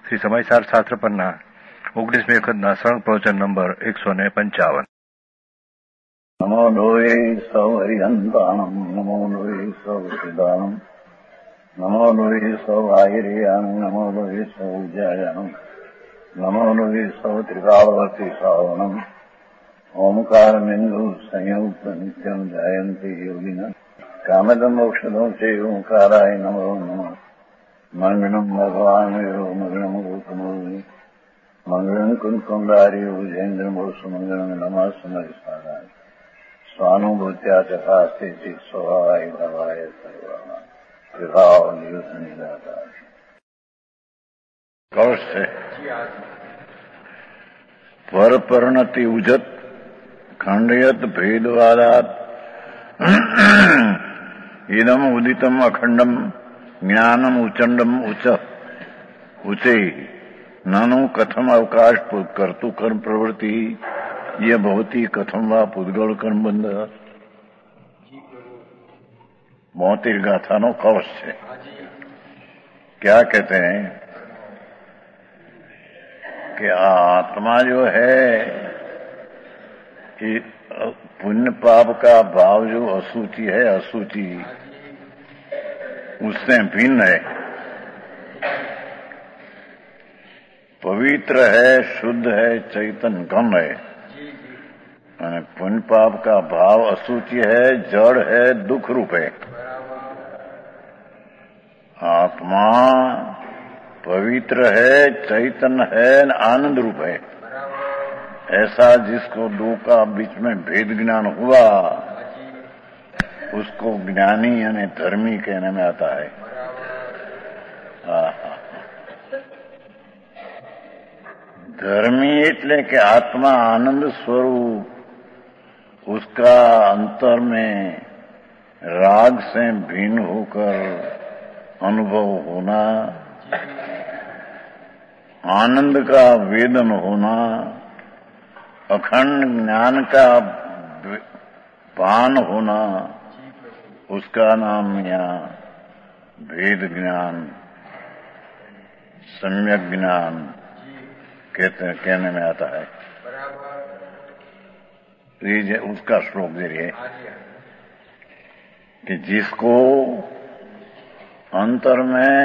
શ્રી સમયસાર શાસ્ત્ર પરના 19મી વખતના સળંગ પ્રવચન નંબર 155. નમો લોહે સૌ હરિહંતાણમ, નમો લોહે સૌ સિદ્ધાણમ, નમો લોહે સૌ આહિર્યાણમ, નમો લોહે સૌ ઉજ્જાયાણમ, નમો લોહે સૌ ત્રિકાળવતી શ્રાવણમ, ઓમકાર બિંદુ સંયુક્ત નિત્યમ જાયંતી યોગિના કામદમ મોક્ષદમ સે ઓંકારાય નમો નમઃ. મંગળમ ભગવાન વિરો મંગળમ ગોતમોહિ મંગળમ કુંકુંડારી ઉજેન્દ્ર મોક્ષ મંગળમ નમઃ સમરિસારાય સ્વાનુભૂત્યા ચકાસ્તે સ્વભાવાય ભવાય સર્વમાં વિભાવ નિયુદ્ધ નિરાકાર. કૌશ છે પરપરણતિ ઉજત ખંડયત ભેદવાદાત ઇદમ ઉદિતમ અખંડમ જ્ઞાનમ ઉચંડમ ઉચે નनु કથમ અવકાશ કરતુ કર્મ પ્રવૃત્તિ ये भवती कथम वा पुद्गल कर्म बंध. 72 गाथा नो कवच है. क्या कहते हैं कि आत्मा जो है कि पुण्य पाप का भाव जो असूची है, असूची उससे भिन्न है, पवित्र है, शुद्ध है, चैतन्य घन है. पुण्य पाप का भाव असूची है, जड़ है, दुख रूप है. आत्मा पवित्र है, चैतन्य है, आनंद रूप है. ऐसा जिसको दो का बीच में भेद ज्ञान हुआ उसको ज्ञानी यानी धर्मी कहने में आता है. धर्मी એટલે કે आत्मा आनंद स्वरूप, उसका अंतर में राग से भिन्न होकर अनुभव होना, आनंद का वेदन होना, अखंड ज्ञान का पान होना, उसका नाम यहाँ भेद ज्ञान, सम्यक ज्ञान कहने में आता है. ये उसका श्लोक दे रही है कि जिसको अंतर में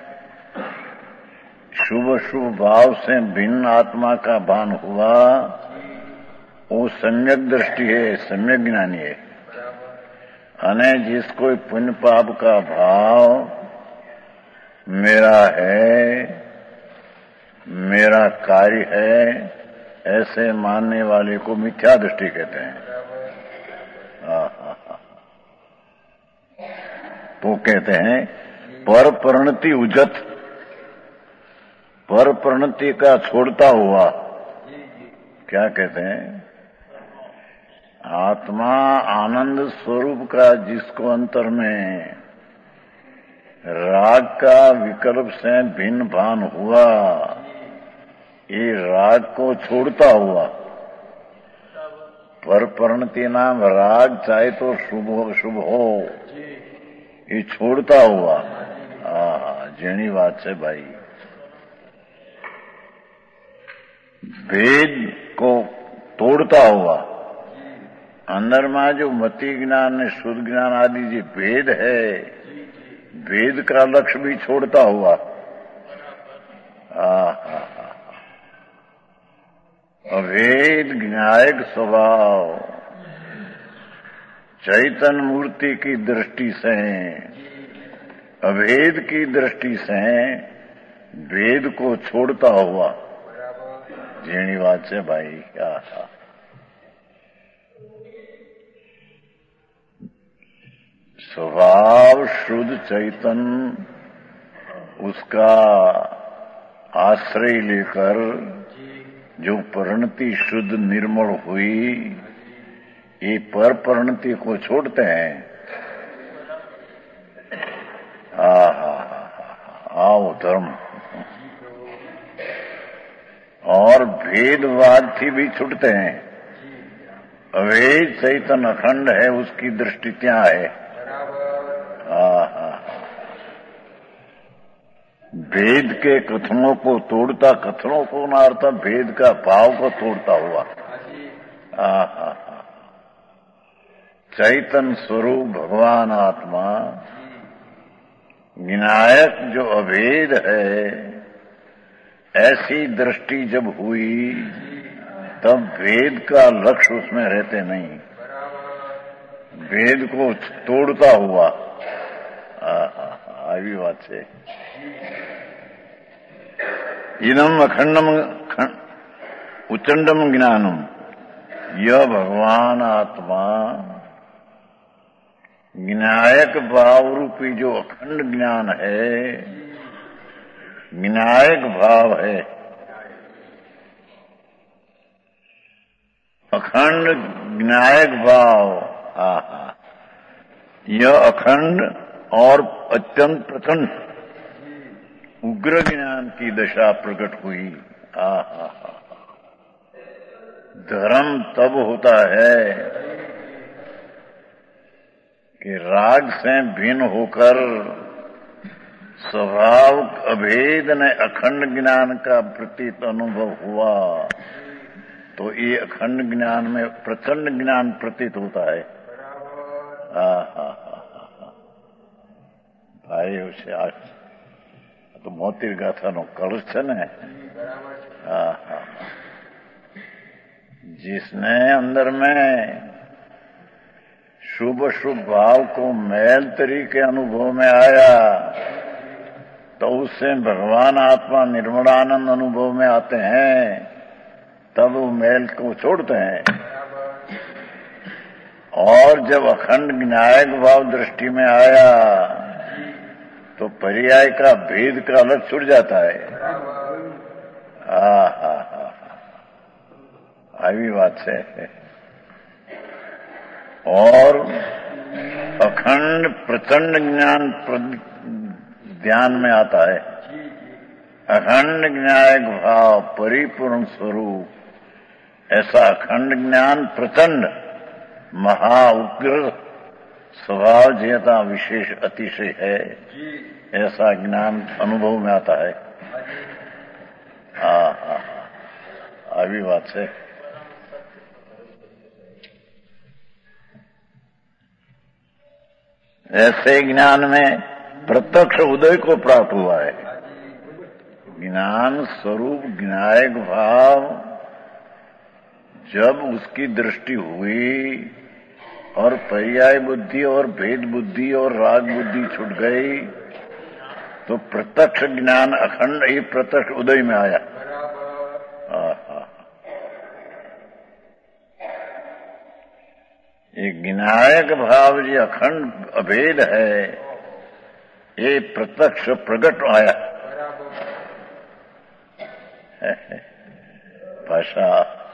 शुभ शुभ भाव से भिन्न आत्मा का भान हुआ, वो सम्यक दृष्टि है, सम्यक ज्ञानी है. अने जिसको पुण्य पाप का भाव मेरा है, मेरा कार्य है, ऐसे मानने वाले को मिथ्या दृष्टि कहते हैं. तो कहते हैं पर परिणति उजत, पर परिणति का छोड़ता हुआ. क्या कहते हैं? आत्मा आनंद स्वरूप का जिसको अंतर में राग का विकल्प से भिन्न भान हुआ, ये राग को छोड़ता हुआ. पर परिणति नाम राग चाहे तो शुभ हो, ये छोड़ता हुआ. जेनी बात है भाई. भेद को तोड़ता हुआ. अंदर में जो मति ज्ञान ने शुद्ध ज्ञान आदि जो भेद है, भेद का लक्ष्य भी छोड़ता हुआ. अभेद ज्ञायक स्वभाव चैतन्य मूर्ति की दृष्टि से, अभेद की दृष्टि से भेद को छोड़ता हुआ. जेनी बात है भाई. स्वभाव शुद्ध चैतन्य, उसका आश्रय लेकर जो परिणति शुद्ध निर्मल हुई, ये पर परिणति को छोड़ते हैं. आओ धर्म. और भेदवाद थी भी छूटते हैं. अभेद चैतन्य अखंड है, उसकी दृष्टि क्या है? भेद के कथनों को तोड़ता, कथनों को ना अर्थ भेद का भाव को तोड़ता हुआ। आहा, चैतन्य स्वरूप भगवान आत्मा विनायक जो अभेद है, ऐसी दृष्टि जब हुई तब भेद का लक्ष्य उसमें रहते नहीं, भेद को तोड़ता हुआ। आई बात है। इदम अखंडम उच्चंडम ज्ञानम, यह भगवान आत्मा विनायक भाव रूपी जो अखंड ज्ञान है, विनायक भाव है, अखंड विनायक भाव। यह अखंड और अत्यंत प्रचंड उग्र ज्ञान की दशा प्रकट हुई। धर्म तब होता है कि राग से भिन्न होकर स्वभाव अभेद ने अखंड ज्ञान का प्रतीत अनुभव हुआ, तो ये अखंड ज्ञान में प्रचंड ज्ञान प्रतीत होता है। भाई उसे आज तो मोती गाथा नो कलश है न, जिसने अंदर में शुभ शुभ भाव को मैल तरीके अनुभव में आया, तो उससे भगवान आत्मा निर्मलानंद अनुभव में आते हैं, तब वो मैल को छोड़ते हैं। और जब अखंड विनायक भाव दृष्टि में आया तो पर्याय का भेद का अलग छूट जाता है। आई बात है। और अखंड प्रचंड ज्ञान ध्यान में आता है। अखंड विनायक भाव परिपूर्ण स्वरूप, ऐसा अखंड ज्ञान प्रचंड महा उग्र स्वभाव जेता विशेष अतिशय है, ऐसा ज्ञान अनुभव में आता है। अभी बात है। ऐसे ज्ञान में प्रत्यक्ष उदय को प्राप्त हुआ है। ज्ञान स्वरूप विनायक भाव जब उसकी दृष्टि हुई और पर्याय बुद्धि और भेद बुद्धि और राग बुद्धि छूट गई, तो प्रत्यक्ष ज्ञान अखंड ही प्रत्यक्ष उदय में आया। ये विनायक भाव जो अखंड अभेद है, ये प्रत्यक्ष प्रकट आया। भाषा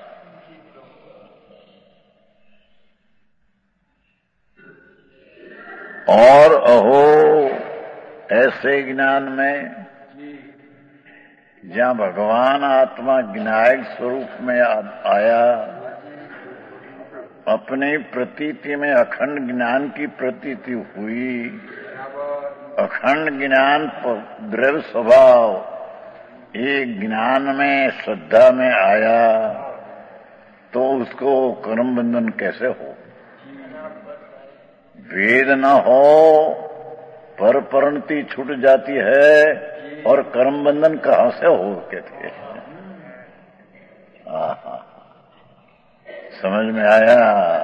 और अहो ऐसे ज्ञान में जहाँ भगवान आत्मा विनायक स्वरूप में आया, अपनी प्रतीति में अखंड ज्ञान की प्रतीति हुई। अखंड ज्ञान द्रव्य स्वभाव एक ज्ञान में श्रद्धा में आया, तो उसको कर्म बंधन कैसे हो? वेद न हो पर परंती छूट जाती है, और कर्म बंधन कहां से हो कहते हैं। समझ में आया?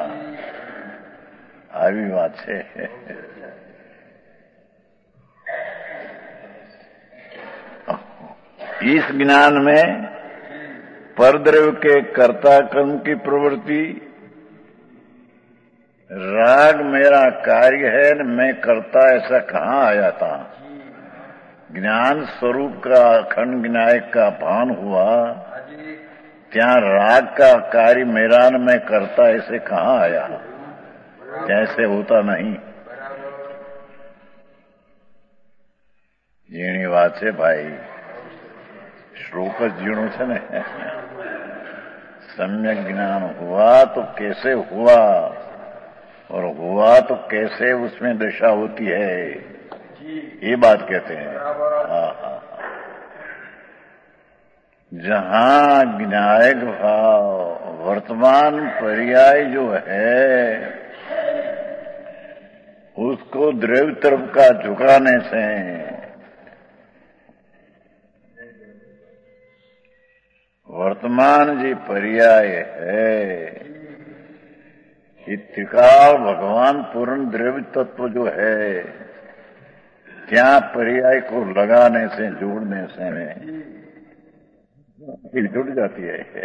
आई बात है। इस ज्ञान में परद्रव्य के कर्ता कर्म की प्रवृत्ति, राग मेरा कार्य है न मैं करता, ऐसा कहाँ आया था? ज्ञान स्वरूप का अखंड विनायक का भान हुआ, क्या राग का कार्य मेरा न मैं करता, ऐसे कहाँ आया? कैसे होता नहीं। जीणी बात है भाई, श्लोक जीणो छे ने। सम्यक ज्ञान हुआ तो कैसे हुआ, और हुआ तो कैसे उसमें दशा होती है, ये बात कहते हैं। जहां ज्ञायक भाव वर्तमान पर्याय जो है उसको द्रव्य तरफ का झुकाने से वर्तमान जी पर्याय है कि त्रिकाल भगवान पूर्ण द्रव्य तत्व जो है क्या पर्याय को लगाने से जोड़ने से जुड़ जाती है।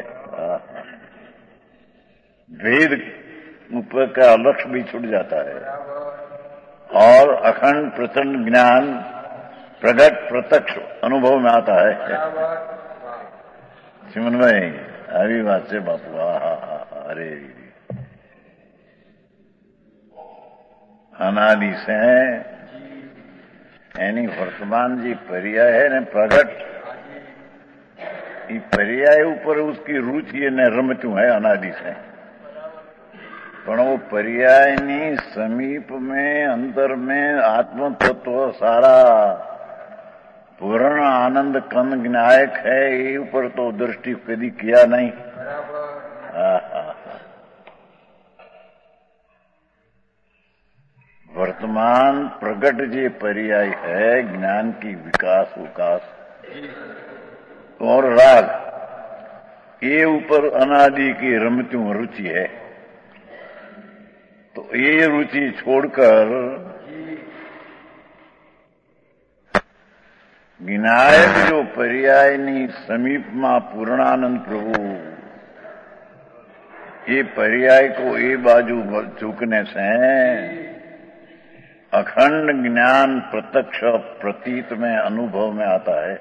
वेद ऊपर का लक्ष्य भी छूट जाता है और अखंड प्रचंड ज्ञान प्रगट प्रत्यक्ष अनुभव में आता है। सिमन भाई આવી વાત છે બાપુ। अरे अनादि से यानी वर्तमान जी पर्याय है ने प्रगट पर्याय ऊपर उसकी रुचि ने रमत्यू है अनादि से। पण वो पर्यायनी समीप में अंदर में आत्म तत्व सारा पूर्ण आनंद कंद ज्ञायक है ये ऊपर तो दृष्टि कभी किया नहीं। वर्तमान प्रगट जी पर्याय है ज्ञान की विकास विकास और राग ये ऊपर अनादि की रमत्यू रुचि है। तो ये रुचि छोड़कर विनायक जो पर्यायनी समीप में पूर्णानंद प्रभु ये पर्याय को ये बाजू झुकने से अखंड ज्ञान प्रत्यक्ष प्रतीत में अनुभव में आता है।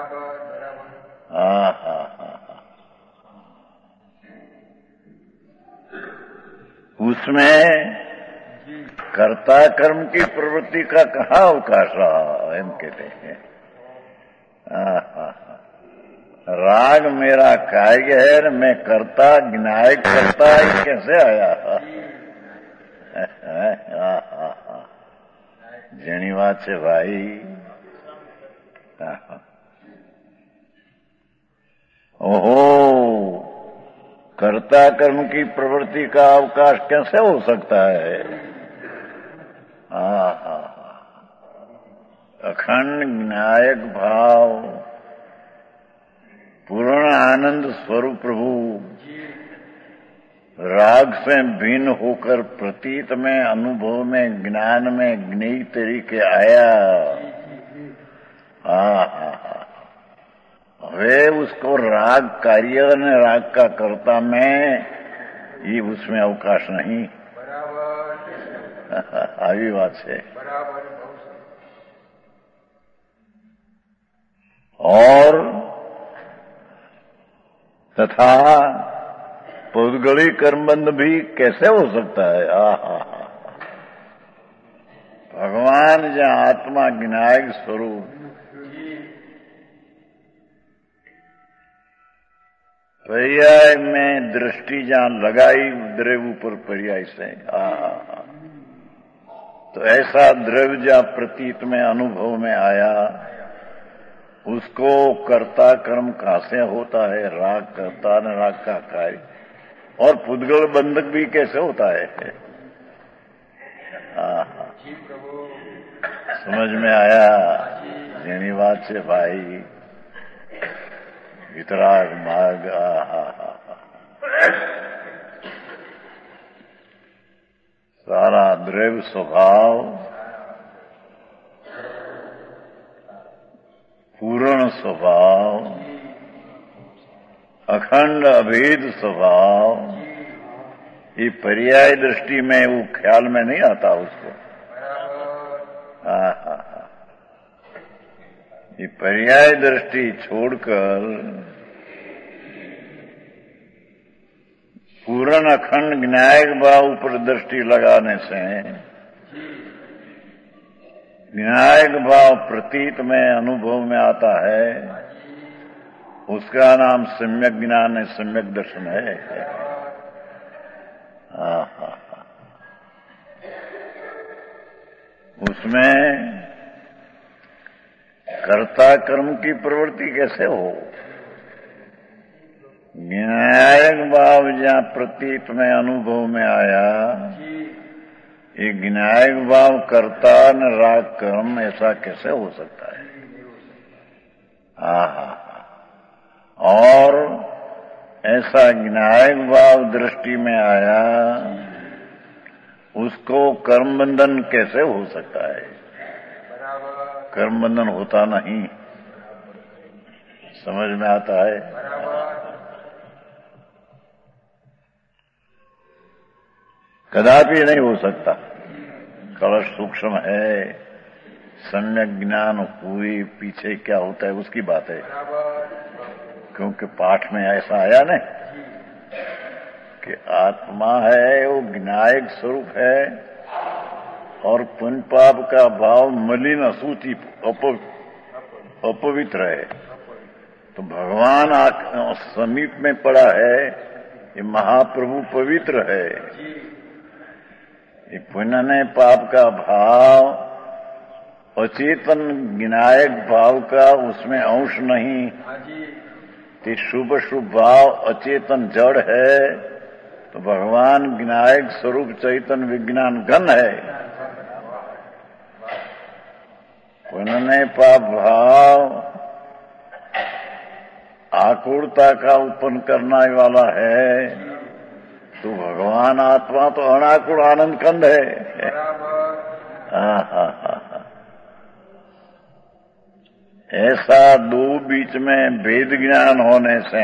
उसमें कर्ता कर्म की प्रवृत्ति का कहाँ अवकाश रहा एम कहते हैं। राग मेरा कार्य है मैं करता ज्ञायक करता ही कैसे आया। जेनी बात है भाई। ओहो कर्ता कर्म की प्रवृत्ति का अवकाश कैसे हो सकता है। अखंड ज्ञायक भाव पूर्ण आनंद स्वरूप प्रभु राग से भिन्न होकर प्रतीत में अनुभव में ज्ञान में ज्ञेय तरीके आया। वे उसको राग कार्य ने राग का कर्ता में ये उसमें अवकाश नहीं। આવી વાત છે। और तथा पौद्गली कर्मबंध भी कैसे हो सकता है। भगवान जहाँ आत्मा ज्ञायक स्वरूप पर्याय में दृष्टि जहाँ लगाई द्रव्य ऊपर पर्याय से तो ऐसा द्रव्य जहाँ प्रतीत में अनुभव में आया उसको कर्ता कर्म कहाँ से होता है। राग कर्ता न राग का कार्य और पुद्गल बंधक भी कैसे होता है। समझ में आया जेनी बात से भाई। वितराग मार्ग सारा द्रव्य स्वभाव पूर्ण स्वभाव अखंड अभेद स्वभाव ये पर्याय दृष्टि में वो ख्याल में नहीं आता उसको। ये पर्याय दृष्टि छोड़कर पूर्ण अखंड ज्ञायक भाव पर दृष्टि लगाने से ज्ञायक भाव प्रतीत में अनुभव में आता है। उसका नाम सम्यक ज्ञान है सम्यक दर्शन है। उसमें कर्ता कर्म की प्रवृत्ति कैसे हो। ज्ञायक भाव जहाँ प्रतीत में अनुभव में आया, ये ज्ञायक भाव करता न राग कर्म, ऐसा कैसे हो सकता है? और ऐसा ज्ञायक भाव दृष्टि में आया, उसको कर्म बंधन कैसे हो सकता है? कर्म बंधन होता नहीं। समझ में आता है? कदापि नहीं हो सकता। कलश सूक्ष्म है, सम्यक ज्ञान हुई, पीछे क्या होता है उसकी बात है। क्योंकि पाठ में ऐसा आया ना कि आत्मा है, वो ज्ञायक स्वरूप है और पुण्य पाप का भाव मलिन असूची अपवित्र है। तो भगवान समीप में पड़ा है, ये महाप्रभु पवित्र है। ये पुण्य ने पाप का भाव अचेतन ज्ञायक भाव का उसमें अंश नहीं, कि शुभ शुभ भाव अचेतन जड़ है। तो भगवान ज्ञायक स्वरूप चैतन विज्ञान घन है। पुण्य ने पाप भाव आकुलता का उत्पन्न करने वाला है। तो भगवान आत्मा तो अनाकुल आनंद कंद है। ऐसा दो बीच में भेद ज्ञान होने से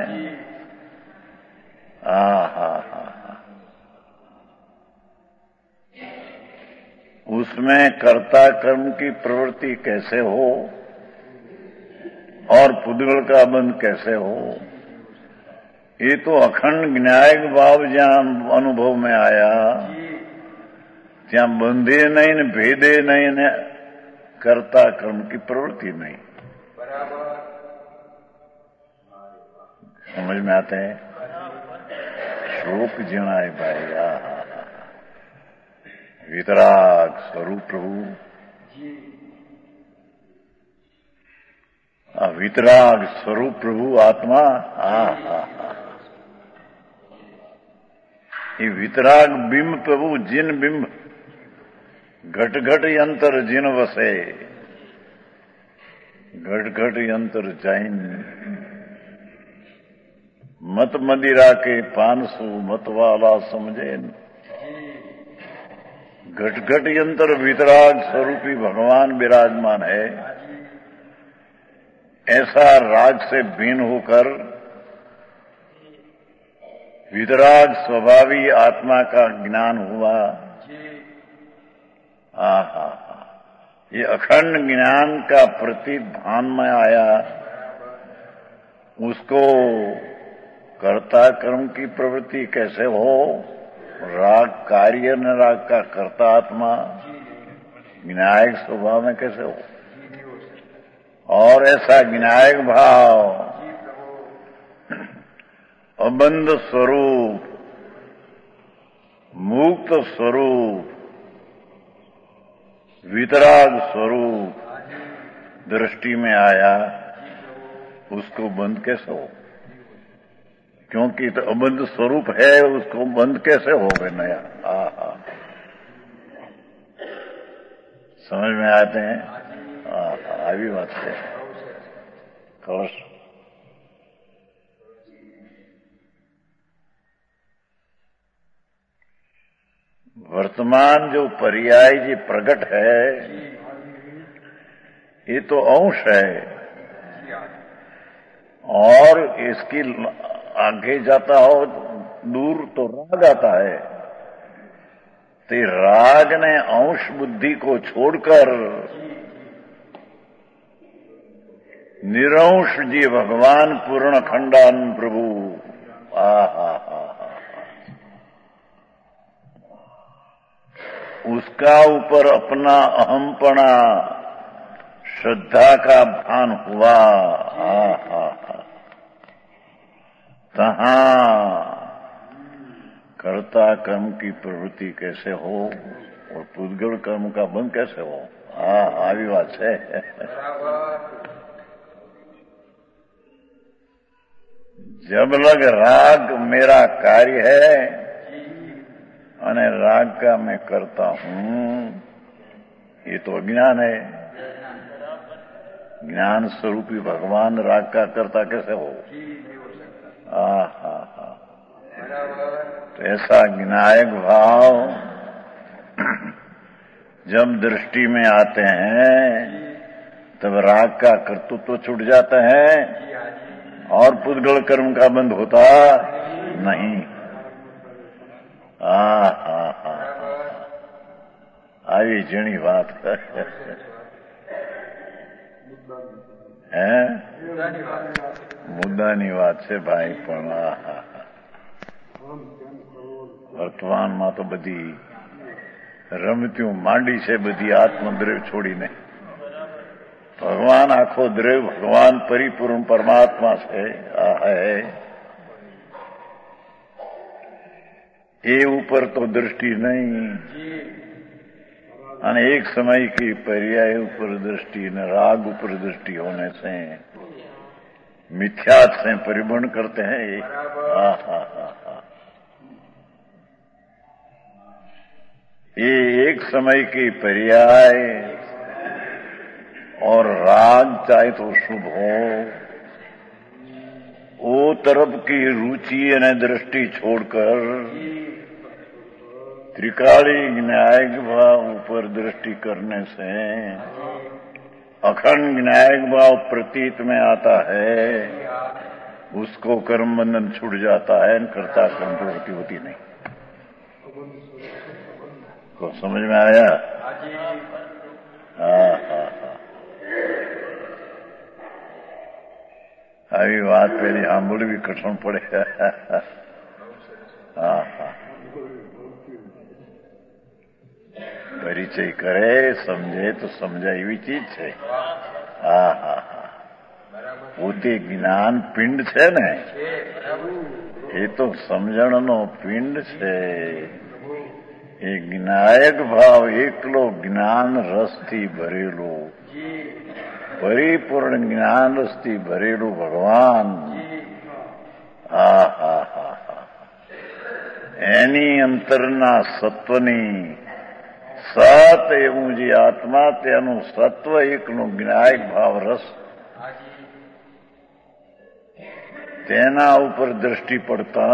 उसमें कर्ता कर्म की प्रवृत्ति कैसे हो और पुद्गल का बंध कैसे हो, ये तो अखंड ज्ञायक भाव जहाँ अनुभव में आया, ત્યાં બંધે नहीं न भेदे नहीं न कर्ता कर्म की प्रवृत्ति नहीं। समझ में आते हैं? श्लोक जनाए भाई, वितराग स्वरूप प्रभु, वितराग स्वरूप प्रभु आत्मा। ये वितराग बिंब प्रभु, जिन बिंब घट घट यंत्र जिन वसे, घट घट यंत्र जैन, मत मदिरा के पानसु मतवाला समझे। घट घट यंत्र वितराग स्वरूपी भगवान विराजमान है। ऐसा राग से भिन्न होकर वितराग स्वभावी आत्मा का ज्ञान हुआ। ये अखंड ज्ञान का प्रतीत भान में आया, उसको कर्ता कर्म की प्रवृत्ति कैसे हो, राग कार्य न राग का कर्ता आत्मा ज्ञायक स्वभाव में कैसे हो। और ऐसा ज्ञायक भाव अबंध स्वरूप, मुक्त स्वरूप, वितराग स्वरूप दृष्टि में आया, उसको बंद कैसे हो? क्योंकि तो अबंध स्वरूप है, उसको बंद कैसे हो गए नया? समझ में आते हैं? अभी बात है। कलश वर्तमान जो पर्याय जी प्रकट है, ये तो अंश है और इसकी आगे जाता हो दूर तो राग आता है। तो राग ने अंश बुद्धि को छोड़कर निरंश जी भगवान पूर्ण खंडान प्रभु, उसका ऊपर अपना अहमपना श्रद्धा का भान हुआ। तहां कर्ता कर्म की प्रवृत्ति कैसे हो और पुद्गल कर्म का बंध कैसे हो? આવી વાત છે। जब लग राग मेरा कार्य है અને राग का मैं करता हूं, ये तो अज्ञान है। ज्ञान स्वरूपी भगवान राग का करता कैसे हो? हा। तो ऐसा ज्ञायक भाव जब दृष्टि में आते हैं तब राग का कर्तृत्व तो छूट जाता है और पुद्गल कर्म का बंद होता नहीं। આવી જણી વાત હે મુદ્દાની વાત છે ભાઈ, પણ વર્તમાનમાં તો બધી રમત્યું માંડી છે, બધી આત્મદ્રવ્ય છોડીને। ભગવાન આખો દ્રવ્ય, ભગવાન પરિપૂર્ણ પરમાત્मा છે, આ है એ ઉપર તો दृष्टि नहीं, અને एक समय की पर्याय ऊपर दृष्टि न राग ऊपर दृष्टि होने से मिथ्यात से परिबंध करते हैं। ये एक समय की पर्याय और राग चाहे तो शुभ हो, वो तरफ की रुचि और दृष्टि छोड़कर त्रिकाली न्यायिक भाव ऊपर दृष्टि करने से अखंड न्यायिक भाव प्रतीत में आता है, उसको कर्म बंधन छूट जाता है, कर्ता कर्म प्रवृत्ति होती नहीं। को समझ में आया? हाँ। આવી વાત પેલી સાંભળવી કઠણ પડે। હા। परिचय करे, समझे तो समझा एवी चीज है। હા। પોતે જ્ઞાન પિંડ છે ને, એ તો સમજણનો પિંડ છે। એ જ્ઞાયક ભાવ એકલો જ્ઞાન રસથી ભરેલો, પરિપૂર્ણ જ્ઞાન રસથી ભરેલું ભગવાન, હા। એની અંતરના સત્વની સત એવું જે આત્મા, તેનું સત્વ એકનું જ્ઞાયક ભાવ રસ, તેના ઉપર દ્રષ્ટિ પડતા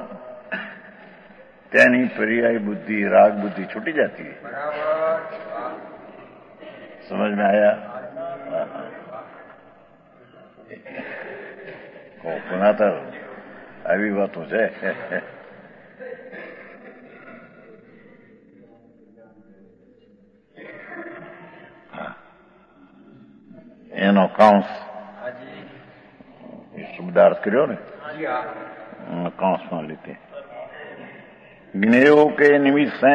તેની पर्याय बुद्धि, राग बुद्धि छूटी जाती है। समझ में आया? पुनः तो આવી વાતો છે। એનો કાંસ શબ્દાર્થ કર્યો ને, કાંસમાં લીધે જ્ઞેયો કે નિમિત્ત से,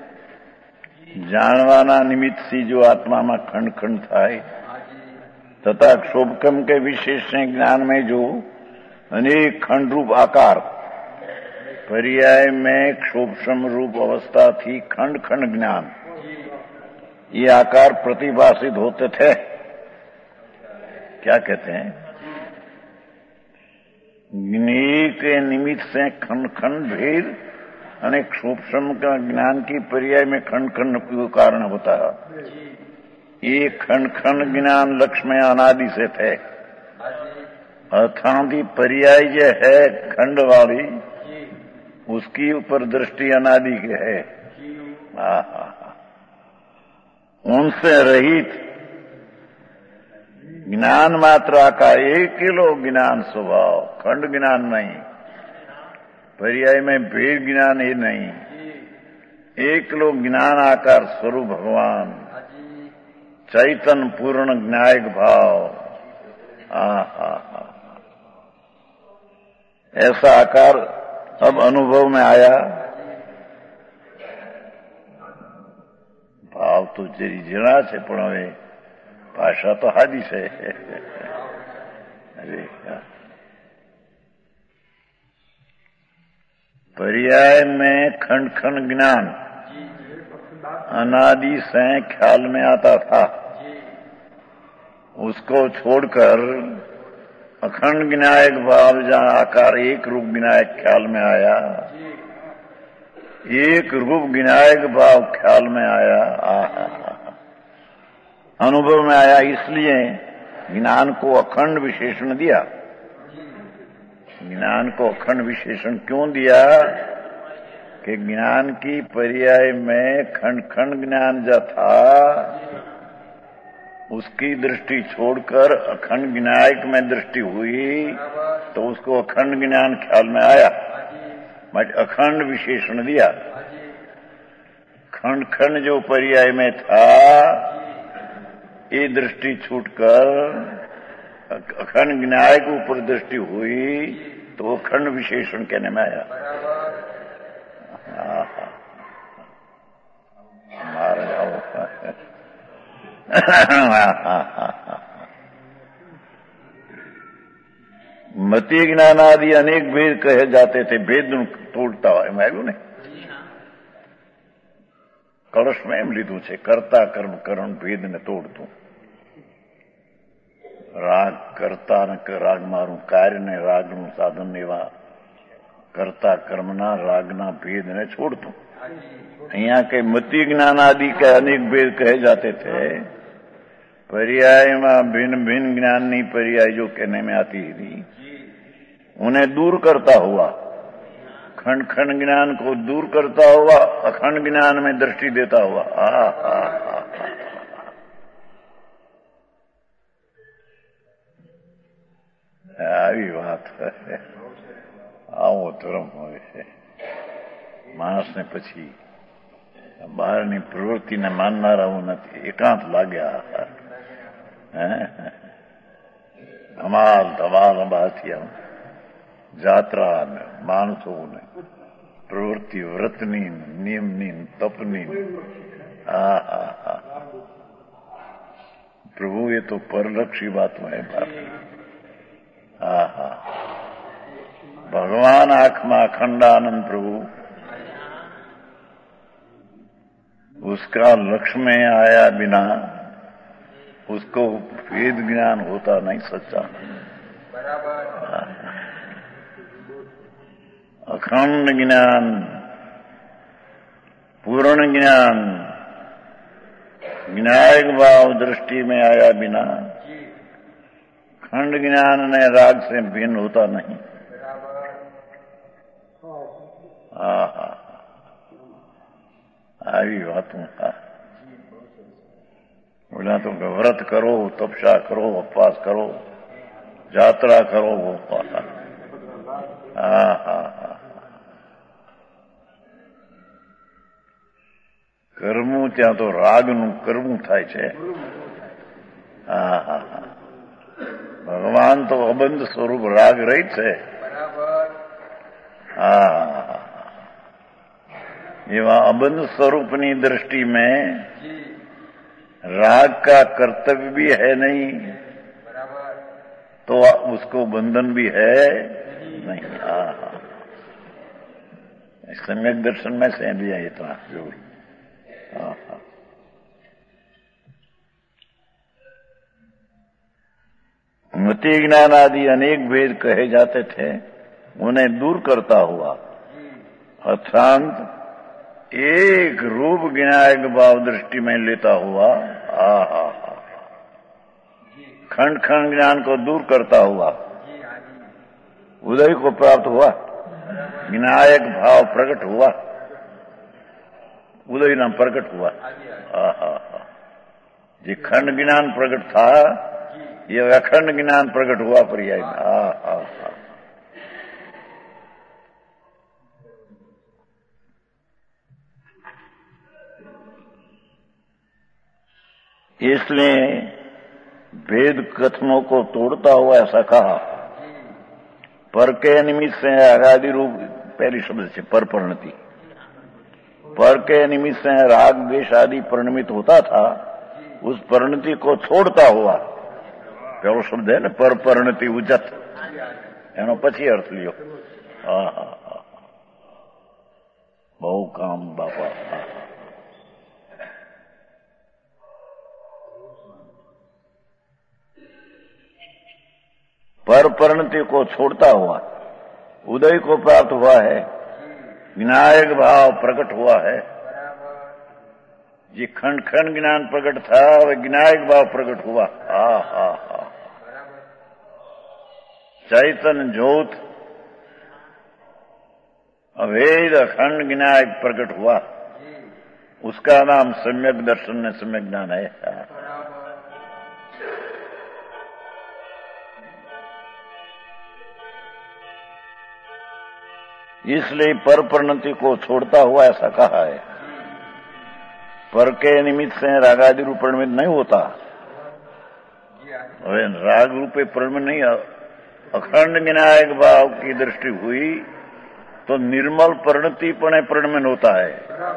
જાણવાના નિમિત્તથી जो આત્મામાં खंड खंड થાય, तथा क्षोभकम के विशेष से ज्ञान में जो अनेक खंड रूप आकार, पर्याय में क्षोभसम रूप अवस्था थी खंड खंड ज्ञान, ये आकार प्रतिभाषित होते थे। क्या कहते हैं? ज्ञेय के निमित्त से खंड खंड भेद अनेक क्षोभसम का ज्ञान की पर्याय में खंड खंड कारण होता है। ये खंड खंड ज्ञान लक्ष्य अनादि से थे। अर्थांति पर्याय जो है खंड वाली, उसकी ऊपर दृष्टि अनादि के है। उनसे रहित ज्ञान मात्रा का एक किलो ज्ञान स्वभाव, खंड ज्ञान नहीं, पर्याय में भेद ज्ञान ही नहीं, एक किलो ज्ञान आकार स्वरूप भगवान, चैतन्य पूर्ण ज्ञायक भाव, ऐसा आकार अब अनुभव में आया। भाव तो जरी जरा છે, પણ હવે ભાષા તો હાદી છે। અરે पर्याय में खंड खंड ज्ञान अनादि से ख्याल में आता था, उसको छोड़कर अखंड विनायक भाव जहां आकार एक रूप विनायक ख्याल में आया, एक रूप विनायक भाव ख्याल में आया, अनुभव में आया, इसलिए ज्ञान को अखंड विशेषण दिया। ज्ञान को अखंड विशेषण क्यों दिया? कि ज्ञान की पर्याय में खंड खंड ज्ञान जो था उसकी दृष्टि छोड़कर अखंड विनायक में दृष्टि हुई तो उसको अखंड ज्ञान ख्याल में आया, बट अखंड विशेषण दिया। खंड खंड जो पर्याय में था ये दृष्टि छूटकर अखंड विनायक ऊपर दृष्टि हुई तो अखंड विशेषण कहने में आया। मार जाओ। मति ज्ञान आदि अनेक भेद कहे जाते थे, भेद तोड़ता હોય માર્યું ને કળશમાં એમ લીધું છે, કર્તા કર્મ કરણ ભેદને તોડતું। રાગ કરતા ને રાગ મારું કાર્ય ને રાગનું સાધન એવા કર્તા કર્મના રાગના ભેદને છોડતું। અહીંયા કે મતિ જ્ઞાन आदि के अनेक भेद कहे जाते थे, पर्याय में भिन्न भिन्न ज्ञाननी पर्याय जो कहने में आती थी उन्हें दूर करता हुआ, खंड खंड ज्ञान को दूर करता हुआ अखंड ज्ञान में दृष्टि देता हुआ। આવી વાત આવો ધર્મ હોય છે। માણસને પછી બહારની પ્રવૃત્તિને માનનારાઓ નથી, એકાંત લાગ્યા। ધમાલ ધમાલ બહારથી જાત્રા ને માણસો ને પ્રવૃત્તિ વ્રતની નિયમની તપની। પ્રભુ એ તો પરલક્ષી વાતો है बात। भगवान आंख में अखंडानंद प्रभु उसका लक्ष्य में आया बिना उसको वेद ज्ञान होता नहीं सच्चा। अखंड ज्ञान, पूर्ण ज्ञान, विनायक भाव दृष्टि में आया बिना खंड ज्ञान ने राग से भिन्न होता नहीं। આવી વાતો। बोला तो व्रत करो, तपस्या करो, उपवास करो, यात्रा करो, કરવું ત્યાં તો રાગનું કરવું થાય છે। ભગવાન તો અબંધ સ્વરૂપ રાગ રહિત છે। એવા અબંધ स्वरूपनी दृष्टि में राग का कर्तव्य भी है नहीं तो उसको बंधन भी है नहीं। सम्यक दर्शन में से लिया इतना जरूर। मति ज्ञान आदि अनेक भेद कहे जाते थे, उन्हें दूर करता हुआ अर्थात एक रूप विनायक भाव दृष्टि में लेता हुआ खंड खंड ज्ञान को दूर करता हुआ उदय को प्राप्त हुआ, विनायक भाव प्रकट हुआ, उदय नाम प्रकट हुआ। जी खंड ज्ञान प्रकट था, ये अखंड ज्ञान प्रकट हुआ पर्याय में। इसलिए वेद कथनों को तोड़ता हुआ ऐसा कहा। पर के निमित्त से आगादि रूप पहली शब्द से पर परिणति, पर के निमित्त से राग द्वेष आदि परिणमित होता था, उस परिणति को छोड़ता हुआ पहलो शब्द है ना पर परिणति उजत, एनो पछी अर्थ लियो। बहु काम बापा। पर पर परिणति को छोड़ता हुआ उदय को प्राप्त हुआ है, विनायक भाव प्रकट हुआ है। ये खंड खंड ज्ञान प्रकट था, वह विनायक भाव प्रकट हुआ। हा चैतन्य ज्योत अभेद अखंड विनायक प्रकट हुआ, उसका नाम सम्यक दर्शन में सम्यक ज्ञान है। इसलिए पर परिणति को छोड़ता हुआ ऐसा कहा है। पर के निमित्त से रागादि रूप परिणमित नहीं होता, राग रूपे परिणमित नहीं। अखंड विनायक भाव की दृष्टि हुई तो निर्मल परिणति परिणमन होता है।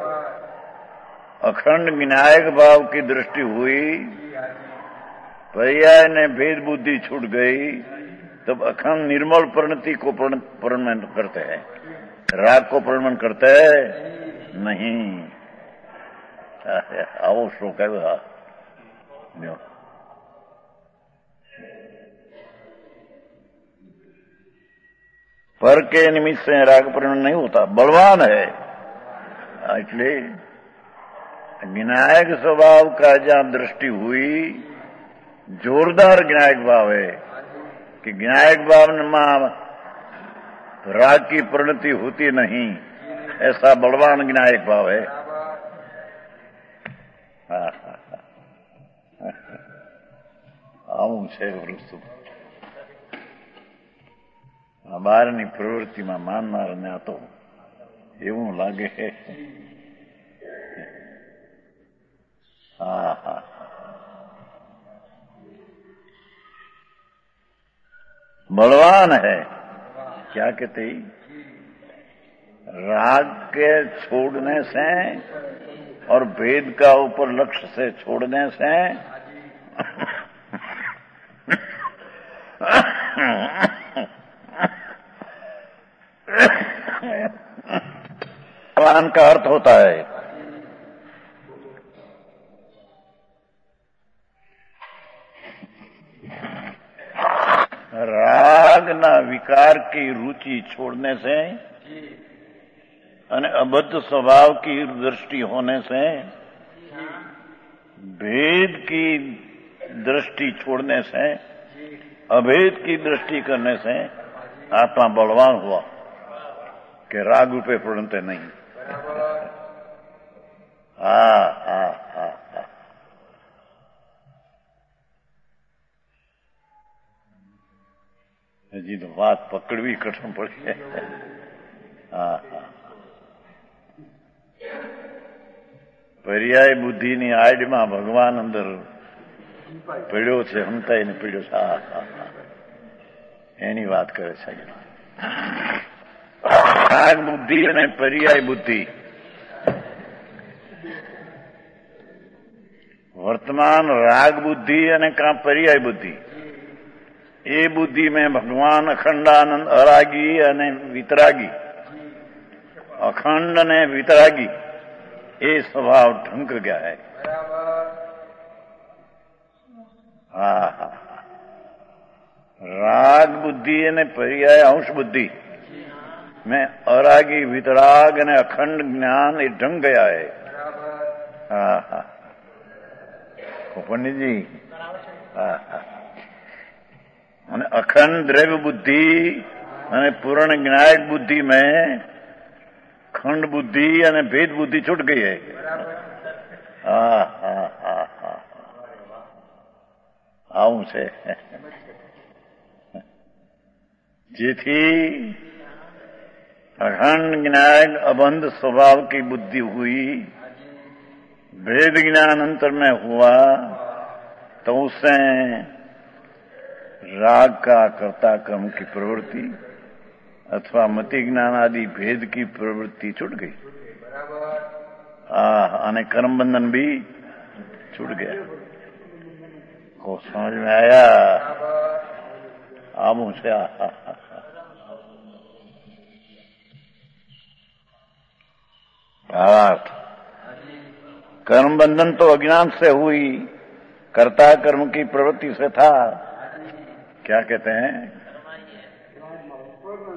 अखंड विनायक भाव की दृष्टि हुई, पर्याय ने भेद बुद्धि छूट गई, तब अखंड निर्मल परिणति को परिणमन करते हैं, राग को परिणमन करते नहीं। आओ श्लोक है पर के निमित्त से राग परिणमन नहीं होता, बलवान है। इसलिए विनायक स्वभाव का जहां दृष्टि हुई, जोरदार विनायक भाव है कि विनायक भाव में राग की परिणति होती नहीं, ऐसा बलवान विनायक भाव है। આવું છે વસ્તુ બહારની પ્રવૃત્તિમાં માનનારને આ તો એવું લાગે. बलवान है. क्या कहते ही राग के छोड़ने से और भेद का ऊपर लक्ष्य से छोड़ने से बलवान का अर्थ होता है राग ना विकार की रुचि छोड़ने से અને અબદ્ધ स्वभाव की दृष्टि होने से, भेद की दृष्टि छोड़ने से, अभेद की दृष्टि करने से आत्मा बलवान हुआ कि राग रूपे प्रणते नहीं. હજી તો વાત પકડવી કઠણ પડી. પર્યાય બુદ્ધિની આડમાં ભગવાન અંદર પીડ્યો છે, હમતાઈને પીડ્યો છે. એની વાત કરે છે. રાગ બુદ્ધિ અને પર્યાય બુદ્ધિ વર્તમાન રાગ બુદ્ધિ અને કા પર્યાય બુદ્ધિ, એ બુદ્ધિ में ભગવાન અખંડાનંદ અરાગી અને વિતરાગી, અખંડ અને વિતરાગી એ સ્વભાવ ઢંક ગયા है. રાગ બુદ્ધિ અને પર્યાય અંશ બુદ્ધિ में અરાગી વિતરાગ અને અખંડ જ્ઞાન એ ઢંગ ગયા है. પંડિતજી અને અખંડ દ્રવ્ય બુદ્ધિ અને પૂર્ણ જ્ઞાયક બુદ્ધિ में खंड बुद्धि અને भेद बुद्धि छूट गई है. આવું છે. જેથી अखंड ज्ञान अबंध स्वभाव की बुद्धि हुई, भेद ज्ञान अंतर में हुआ, तो उससे राग का कर्ता कर्म की प्रवृत्ति अथवा मति ज्ञान आदि भेद की प्रवृत्ति छूट गई. અને कर्म बंधन भी छूट गया. को समझ में आया? आमू से कर्म बंधन तो अज्ञान से हुई, कर्ता कर्म की प्रवृत्ति से था. क्या कहते हैं?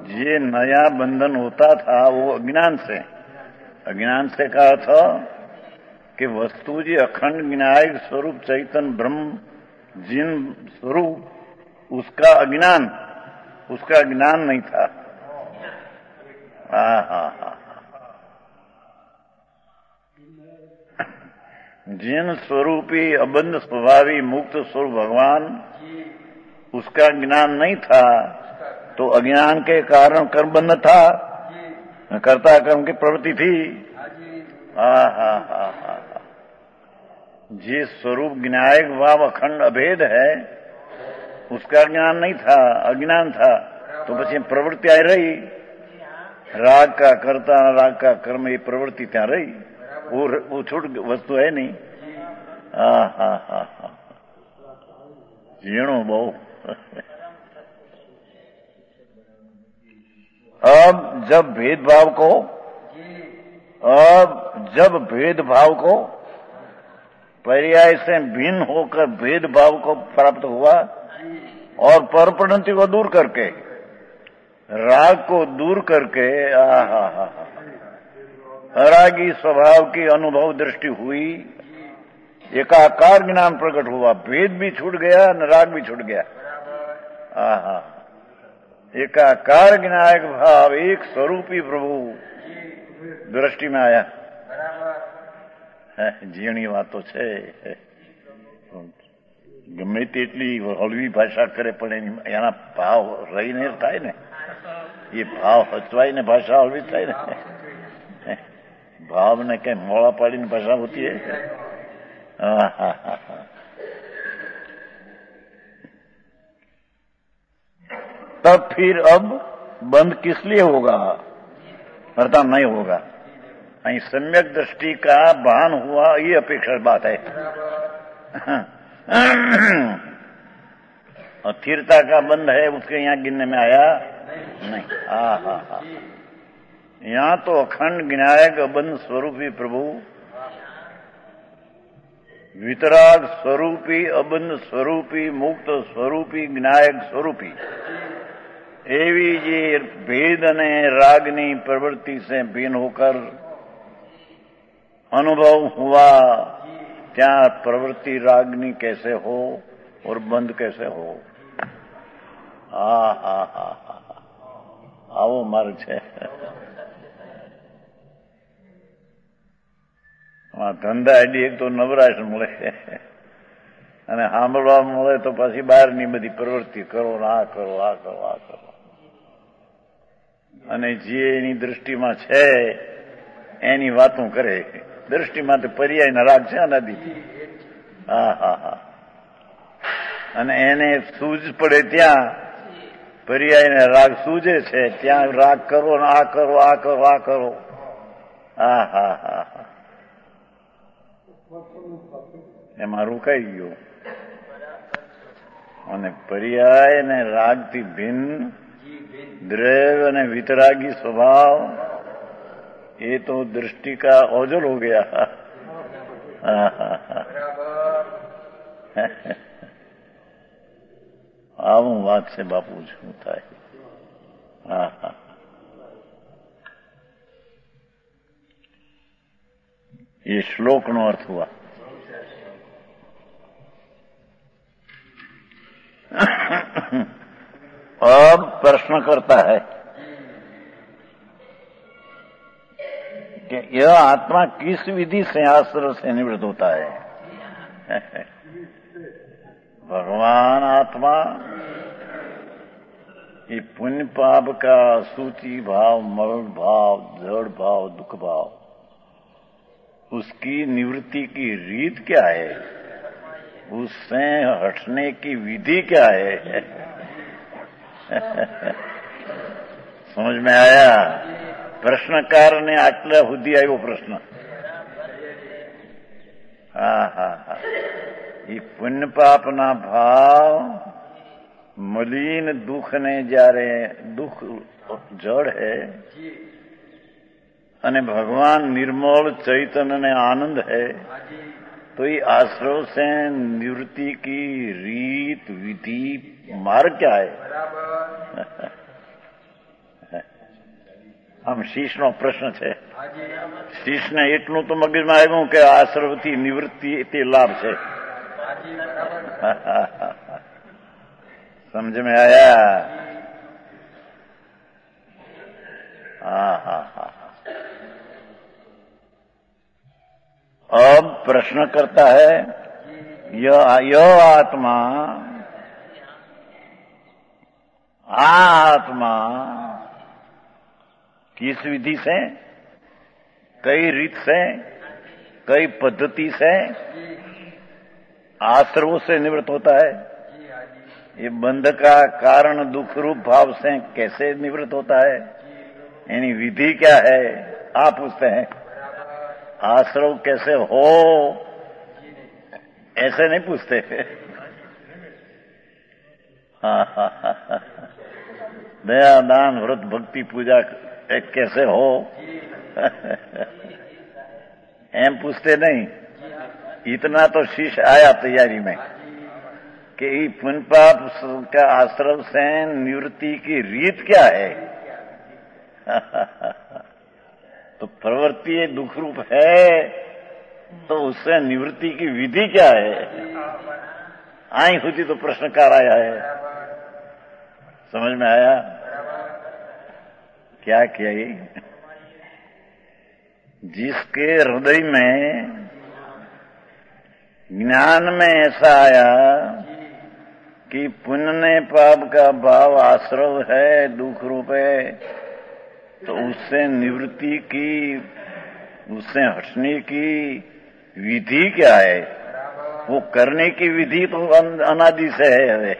ये नया बंधन होता था वो अज्ञान से। अज्ञान से का अर्थ कि वस्तु जी अखंड विनायक स्वरूप चैतन्य ब्रह्म जिन स्वरूप उसका ज्ञान नहीं था। जिन स्वरूपी अबंध स्वभावी मुक्त स्वरूप भगवान उसका ज्ञान नहीं था, तो अज्ञान के कारण कर्म बंध था, कर्ता कर्म की प्रवृत्ति थी। जिस स्वरूप ज्ञायक भाव अखंड अभेद है उसका ज्ञान नहीं था, अज्ञान था, तो પછી प्रवृत्ति आई रही। राग का कर्ता राग का कर्म ये प्रवृत्ति ત્યાં रही, वो छूट वस्तु है नहीं। जीणो बहु। अब जब भेदभाव को पर्याय से भिन्न होकर भेदभाव को प्राप्त हुआ और परप्रणति को दूर करके, राग को दूर करके अरागी स्वभाव की अनुभव दृष्टि हुई, एकाकार ज्ञान प्रकट हुआ, भेद भी छूट गया, राग भी छूट गया। एकाकार ज्ञायक भाव एक स्वरूपी प्रभु दृष्टि में आया। जीवनी वातो छे, गમે તેટલી હળવી ભાષા કરે પણ એના ભાવ રહીને થાય ને, એ ભાવ હચવાઈને ભાષા હળવી થાય ને, ભાવને કઈ મોળા પાડીને ભાષા હોતી है। तब फिर अब बंद किस लिए होगा, अर्थात नहीं होगा। અહીં सम्यक दृष्टि का भान हुआ, ये अपेक्षा बात है। और स्थिरता का बंध है, उसके यहाँ गिनने में आया नहीं। यहाँ तो अखंड ज्ञायक अबंध स्वरूपी प्रभु, वितराग स्वरूपी अबंध स्वरूपी मुक्त स्वरूपी ज्ञायक स्वरूपी एवी जे भेद ने रागनी प्रवृत्ति से भिन्न होकर अनुभव हुआ, क्या प्रवृत्ति रागनी कैसे हो और बंद कैसे हो। आवो मार्ग छे। ધંધા એડી એક તો નવરાશ મળે અને સાંભળવા મળે તો પછી બહારની બધી પ્રવૃત્તિ કરો, આ કરો, આ કરો, આ કરો, અને જે એની દૃષ્ટિમાં છે એની વાતો કરે। દૃષ્ટિમાં તો પર્યાયના રાગ છે અનાદિથી। અને એને સૂઝ પડે ત્યાં પર્યાયના રાગ સૂઝે છે ત્યાં રાગ કરો ને આ કરો, આ કરો, આ કરો। એમાં રોકાઈ ગયો। અને પર્યાય અને રાગથી ભિન્ન દ્રવ્ય અને વિતરાગી स्वभाव, ये तो दृष्टि का ओझल हो गया। आવું વાત છે બાપુ, શું થાય। ये श्लोक नो अर्थ हुआ। अब प्रश्न करता है कि यह आत्मा किस विधि से आश्रय से निवृत्त होता है। भगवान आत्मा ये पुण्य पाप का सूची भाव, मरण भाव, जड़ भाव, दुख भाव, उसकी निवृत्ति की रीत क्या है, उससे हटने की विधि क्या है। समझ में आया। प्रश्नकार ने आटला સુધી આવ્યો પ્રશ્ન। ये पुण्य पापना भाव मलिन दुख ने જ્યારે दुख जड़ है અને भगवान निर्मल चैतन्य ने आनंद है, तो ये आश्रव से निवृत्ति की रीत विधि मार्ग क्या है। આમ શીશનો પ્રશ્ન છે. શીશને એટલું તો મગજમાં આવ્યું કે આશ્રવથી નિવૃત્તિ તે લાભ છે. समझ में आया? हाँ. अब प्रश्न करता है यह आत्मा किस विधि से, कई रीत से, कई पद्धति से आश्रवों से निवृत्त होता है. ये बंध का कारण दुख रूप भाव से कैसे निवृत्त होता है, यानी विधि क्या है आप पूछते हैं. आश्रव कैसे हो ऐसे नहीं पूछते. दया दान व्रत भक्ति पूजा कैसे हो एम पूछते नहीं. इतना तो शीश आया तैयारी में कि पुण्य पाप का आश्रव से निवृत्ति की रीत क्या है. तो प्रवृत्ति दुख रूप है तो उससे निवृत्ति की विधि क्या है. आई होती तो प्रश्नकार आया है. समझ में आया क्या किया ये. जिसके हृदय में ज्ञान में ऐसा आया कि पुण्य ने पाप का भाव आश्रव है, दुख रूप है, तो उससे निवृत्ति की, उससे हटने की विधि क्या है. वो करने की विधि तो अनादि से है.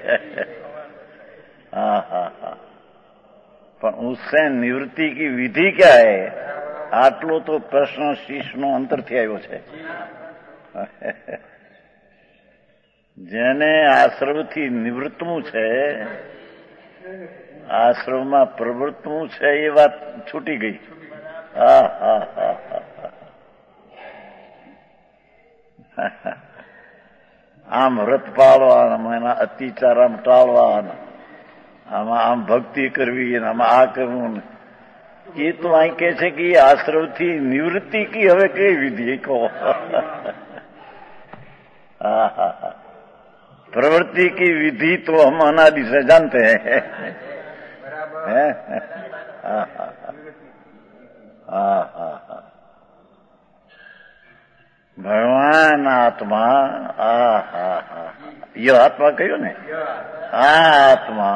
हाँ. पर उससे निवृत्ति की विधि क्या है आटलो तो प्रश्न शीशनो अंतरથી આવ્યો છે. જેને આશ્રવથી નિવૃત્તવું છે, આશ્રવમાં પ્રવૃત્તવું છે એ વાત છૂટી ગઈ. આમ વ્રત પાળવાના, એના અત્યાચાર આમ ટાળવાના, આમાં આમ ભક્તિ કરવી, આમાં આ કરવું. એ તો અહીં કે છે કે આશ્રવથી નિવૃત્તિ की હવે કઈ વિધિ કહો. प्रवृत्ति की विधि तो हम अनादि से जानते हैं. भगवान आत्मा यह आत्मा कहो ने. आत्मा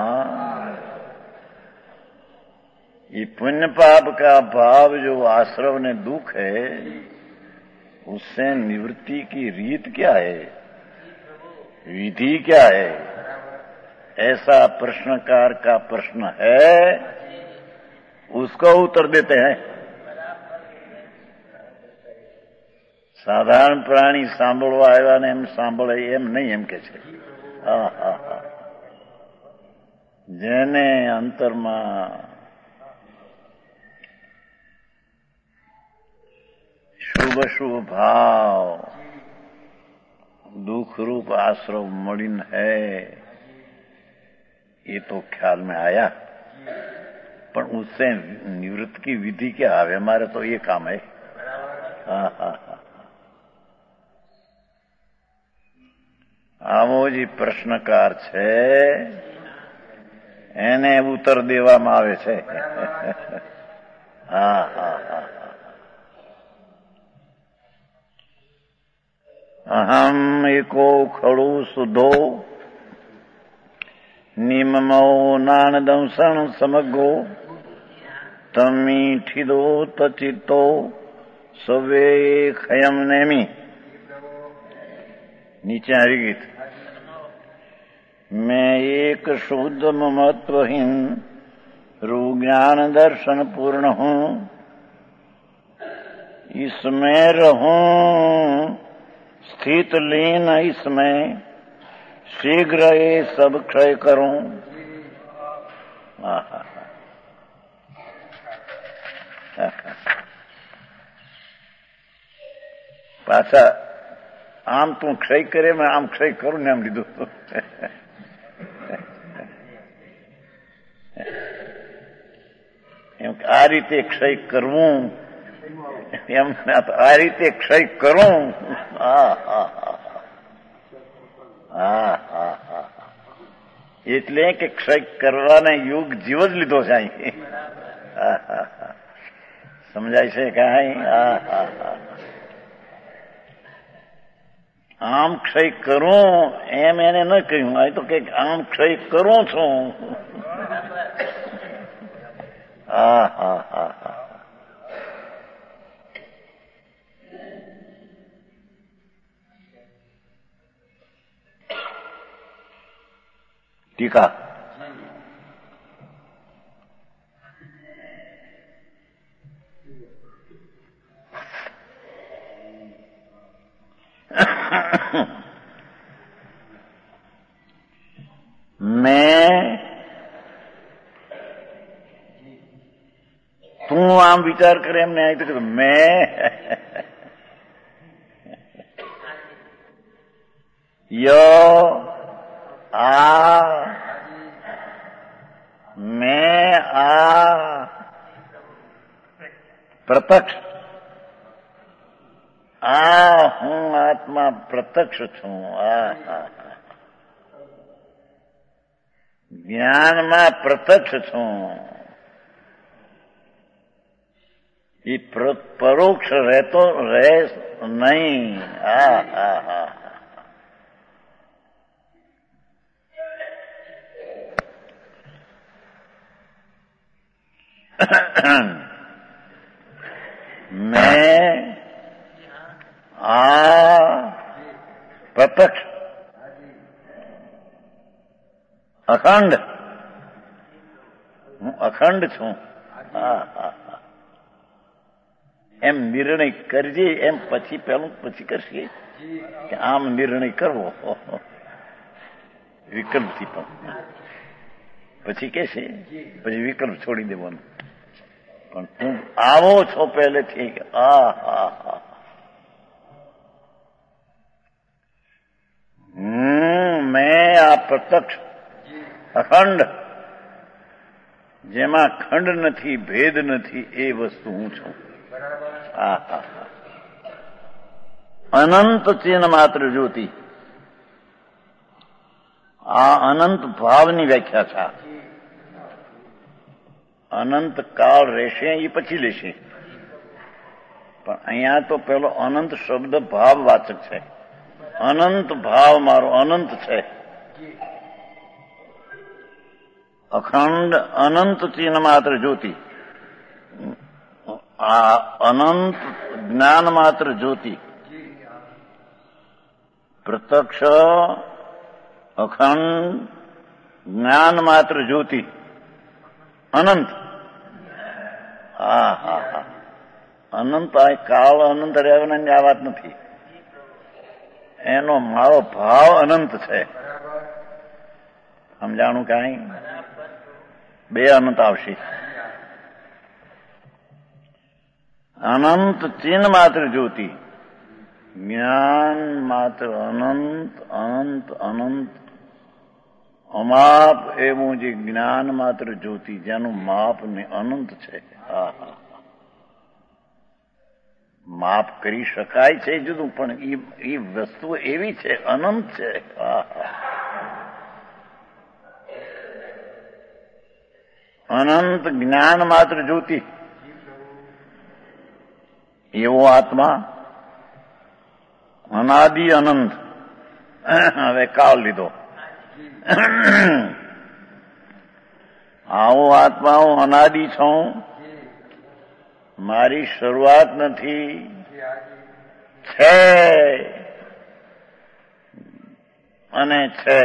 ये पुण्य पाप का भाव जो आश्रव ने दुख है उससे निवृत्ति की रीत क्या है, विधि क्या है, ऐसा प्रश्नकार का प्रश्न है. उसको उत्तर देते हैं. साधारण प्राणी सांभळवा આવ્યા ને એમ સાંભળે એમ નહીં, એમ કે છે. જેને અંતરમાં શુભ શુભ ભાવ दुख रूप आश्रव मलिन है ये तो ख्याल में आया. पर उससे निवृत्त की विधि क्या है, हमारे तो ये काम है. આવો જે પ્રશ્નકાર છે એને ઉત્તર દેવામાં આવે છે. अहम एको खड़ू सुधो निममो नानदंसन समगो तमी ठिदो तचितो सवे खयम नेमी. नीचे हरी गीत. मैं एक शुद्ध ममत्वहीन रू ज्ञान दर्शन पूर्ण हूँ, इसमें रहूं स्थित लीन, इसमें शीघ्र ये सब क्षय करूं. પાછા આમ તું ક્ષય કરે, મેં આમ ક્ષય કરું ને આમ લીધું. એમ કે આ રીતે ક્ષય કરવું, એમ આ રીતે ક્ષય કરું. એટલે કે ક્ષય કરવાને યુગ જીવ જ લીધો છે અહીં. સમજાય છે કાંઈ? આમ ક્ષય કરું એમ એને ન કહ્યું, આ તો કે આમ ક્ષય કરું છું. ટીકા મેં તું આમ વિચાર કરે એમને અહીં તો કીધું મેં મેં આ પ્રત્યક્ષ, આ હું આત્મા પ્રત્યક્ષ છું. જ્ઞાનમાં પ્રત્યક્ષ છું. એ પરોક્ષ રહેતો રહે નહીં. મેં આ પ્રત્યક્ષ અખંડ, હું અખંડ છું. એમ નિર્ણય કરજે. એમ પછી પેલું પછી કરશે કે આમ નિર્ણય કરવો વિકલ્પથી, પણ પછી કે છે પછી વિકલ્પ છોડી દેવાનો. પણ તું આવો છો પહેલેથી. મેં આ પ્રત્યક્ષ અખંડ, જેમાં ખંડ નથી, ભેદ નથી, એ વસ્તુ હું છું. અનંત ચિહ્ન માત્ર જ્યોતિ. આ અનંત ભાવની વ્યાખ્યા છે. અનંત કાળ રહેશે એ પછી લેશે, પણ અહીંયા તો પેલો અનંત શબ્દ ભાવ વાચક છે. અનંત ભાવ મારો અનંત છે. અખંડ અનંત ચિહ્ન માત્ર જ્યોતિ. આ અનંત જ્ઞાન માત્ર જ્યોતિ. પ્રત્યક્ષ અખંડ જ્ઞાન માત્ર જ્યોતિ અનંત. અનંત આ કાળ અનંત રહેવાની આ વાત નથી. એનો મારો ભાવ અનંત છે. સમજાણું કાંઈ? બે અનંત આવશે. અનંત ચિહ્ન માત્ર જ્યોતિ, જ્ઞાન માત્ર અનંત. અનંત અનંત અમાપ એવું જે જ્ઞાન માત્ર જ્યોતિ, જેનું માપ ને અનંત છે. માપ કરી શકાય છે જુદું, પણ એ વસ્તુ એવી છે, અનંત છે. અનંત જ્ઞાન માત્ર જ્યોતિ એવો આત્મા અનાદિ અનંત. હવે કાળ લીધો. આવો આત્મા હું અનાદિ છું. મારી શરૂઆત નથી, છે અને છે.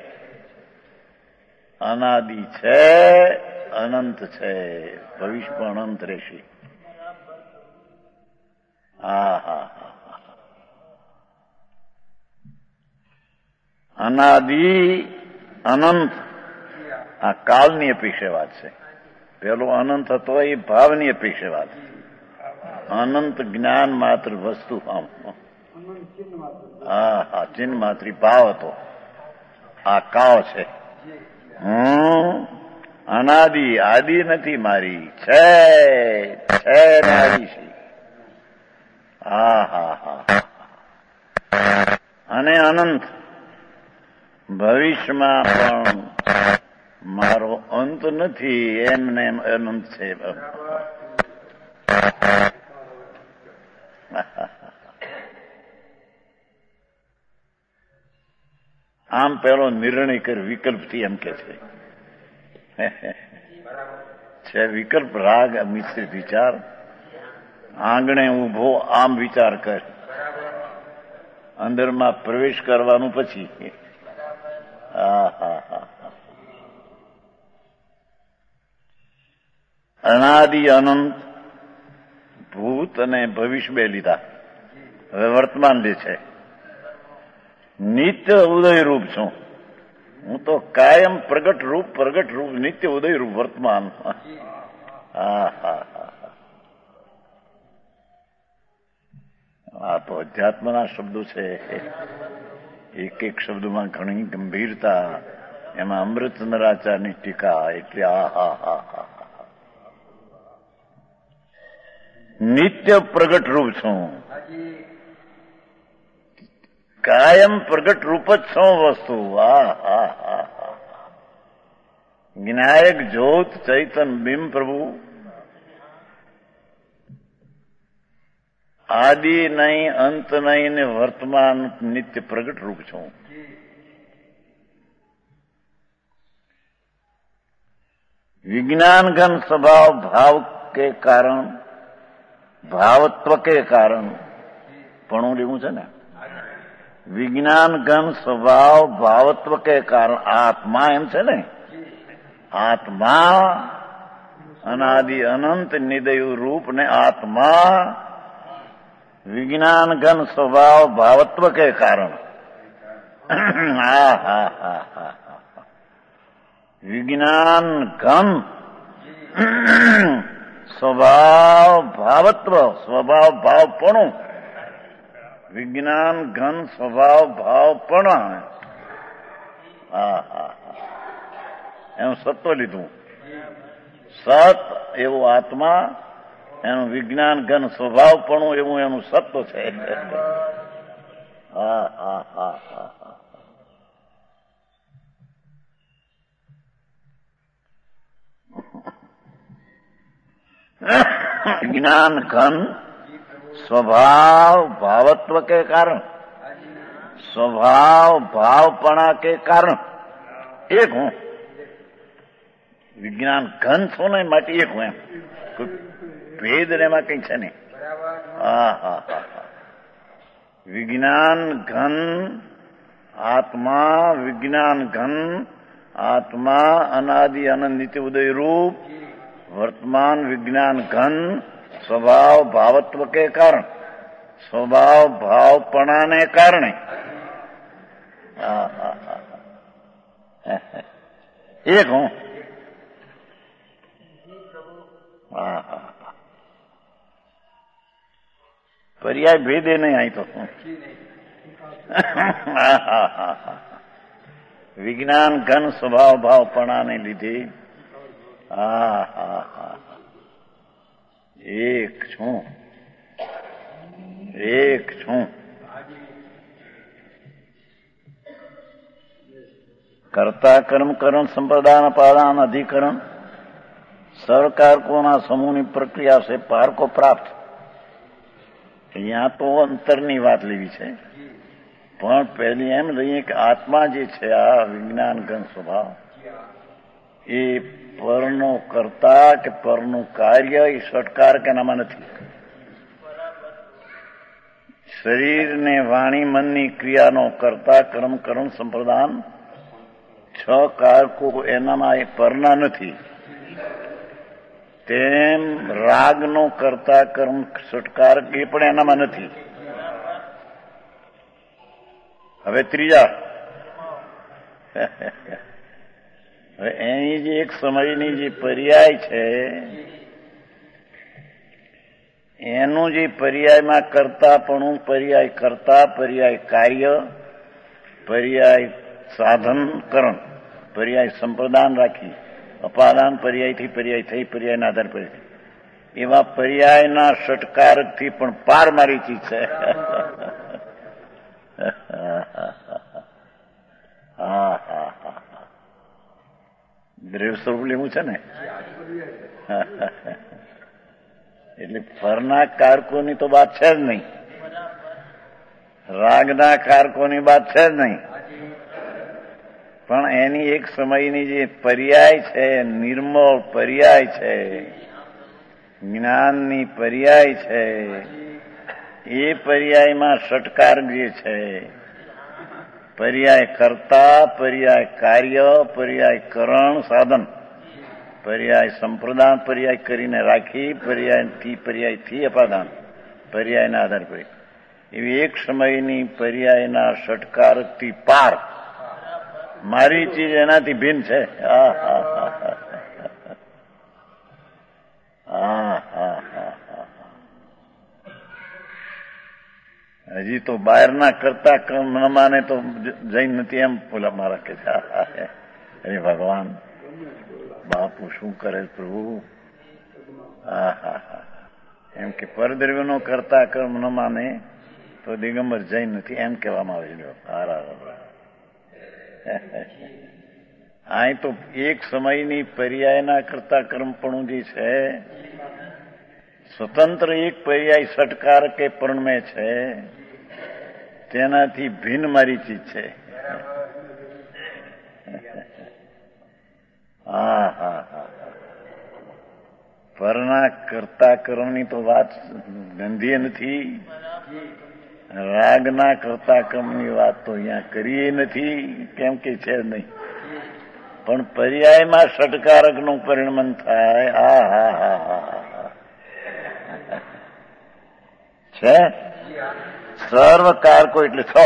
અનાદિ છે, અનંત છે, ભવિષ્ય પણ અનંત રહેશે. અનાદિ અનંત આ કાળની અપેક્ષા વાત છે. પેલો અનંત હતો એ ભાવની અપેક્ષા વાત. અનંત જ્ઞાન માત્ર વસ્તુ. ચિહ્ન માત્ર ભાવ હતો. આ કાળ છે. અનાદિ આદિ નથી મારી, છે ને આદિ છે. અને અનંત, ભવિષ્યમાં પણ મારો અંત નથી, એમને એમ અનંત છે. આમ પેલો નિર્ણય કર વિકલ્પથી એમ કે છે વિકલ્પ રાગ મિશ્રિત વિચાર. આંગણે ઉભો આમ વિચાર કર, અંદરમાં પ્રવેશ કરવાનું પછી. અનાદિ અનંત ભૂત અને ભવિષ્ય બે લીધા, હવે વર્તમાન લે છે. નિત્ય ઉદય રૂપ છું હું તો, કાયમ પ્રગટ રૂપ નિત્ય ઉદય રૂપ વર્તમાન. આ તો અધ્યાત્મના શબ્દો છે. એક એક શબ્દમાં ઘણી ગંભીરતા, એમાં અમૃતચંદ્રાચાર્યની ટીકા. એટલે નિત્ય પ્રગટ રૂપ છું, કાયમ પ્રગટ રૂપ જ છું વસ્તુ. જ્ઞાયક જ્યોત ચૈતન બિંબ પ્રભુ, આદિ નહીં અંત નહીં ને વર્તમાન નિત્ય પ્રગટ રૂપ છું. विज्ञान घन स्वभाव भाव के कारण, भावत्व के कारण પણ લેવું છે ને, વિજ્ઞાન ઘન સ્વભાવ ભાવત્વ કે કારણ આત્મા એમ છે ને. આત્મા અનાદિ અનંત નિદય રૂપ ને આત્મા વિજ્ઞાન ઘન સ્વભાવ ભાવત્વ કે કારણ. વિજ્ઞાન ઘન સ્વભાવ ભાવત્વ, સ્વભાવ ભાવપણું, વિજ્ઞાન ઘન સ્વભાવ ભાવપણ. એનું સત્વ લીધું. સત એવું આત્મા, એનું વિજ્ઞાન ઘન સ્વભાવપણું એવું એનું સત્વ છે. विज्ञान घन स्वभाव भावत्व के कारण, स्वभाव भावपणा के कारण एक हूं. विज्ञान घन છો ને માટે એક હું, એમ કોઈ ભેદ એમાં કઈ છે નહીં. વિજ્ઞાન ઘન આત્મા, વિજ્ઞાન ઘન આત્મા અનાદિ અનંત નિત્ય ઉદય રૂપ वर्तमान विज्ञान घन स्वभाव भावत्व के कारण, स्वभाव भावपणा ने कारणे एक हूं. पर्याय भेदे नहीं आई तो विज्ञान घन स्वभाव भावपणा ने લીધે એક છું, એક છું. कर्ता कर्म करण संप्रदान पादान अधिकरण सरकारकों ना समूह ની પ્રક્રિયા से पार को प्राप्त. અહીંયા તો અંતરની વાત લેવી છે, પણ પહેલી એમ લઈએ કે આત્મા જે છે આ વિજ્ઞાન ઘન સ્વભાવ, એ પરનો કરતા કે પરનું કાર્ય એ ષટકાર કે નામાં નથી. શરીર ને વાણી મનની ક્રિયાનો કરતા કર્મ કરણ સંપ્રદાન 6 કારકો એનામાં એ પરના નથી. તેમ રાગનો કરતા કર્મ ષટકાર એ પણ એનામાં નથી. હવે ત્રીજા, હવે એની જે એક સમયની જે પર્યાય છે, એનું જે પર્યાયમાં કરતાપણું, પર્યાય કરતા, પર્યાય કાર્ય, પર્યાય સાધન કરણ, પર્યાય સંપ્રદાન રાખી અપાદાન પર્યાયથી પર્યાય થઈ પર્યાયના આધાર પર એવા પર્યાયના ષટકારકથી પણ પાર મારી ચીજ છે. દ્રવ્ય સ્વરૂપ લેવું છે ને એટલે ફરના કારકોની તો વાત છે જ નહીં, રાગના કારકોની વાત છે જ નહીં, પણ એની એક સમયની જે પર્યાય છે, નિર્મળ પર્યાય છે, જ્ઞાનની પર્યાય છે, એ પર્યાયમાં ષટકાર જે છે, પર્યાય કર્તા, પર્યાય કાર્ય, પર્યાય કરણ સાધન, પર્યાય સંપ્રદાન પર્યાય કરીને રાખી, પર્યાયથી અપાદાન પર્યાયના આધાર પર એવી એક સમયની પર્યાયના ષટકારથી પાર મારી ચીજ એનાથી ભિન્ન છે. હજી તો બહારના કરતા કર્મ ન માને તો જૈન નથી એમ બોલા મારા કે છે. અરે ભગવાન બાપુ શું કરે પ્રભુ, એમ કે પરદ્રવ્યનો કરતા કર્મ ન માને તો દિગંબર જૈન નથી એમ કહેવામાં આવે છે. અહીં તો એક સમયની પર્યાયના કરતા કર્મપણું જે છે, સ્વતંત્ર એક પર્યાય ષટકાર કે પરણમે છે, તેનાથી ભિન્ન મારી ચીજ છે. પરના કરતા કર્મની તો વાત ગંધીએ નથી, રાગના કરતા કર્મની વાત તો અહીંયા કરીએ નથી, કેમ કે છે નહીં, પણ પર્યાયમાં ષટકારકનું પરિણમન થાય. છે સર્વ કારકો એટલે છ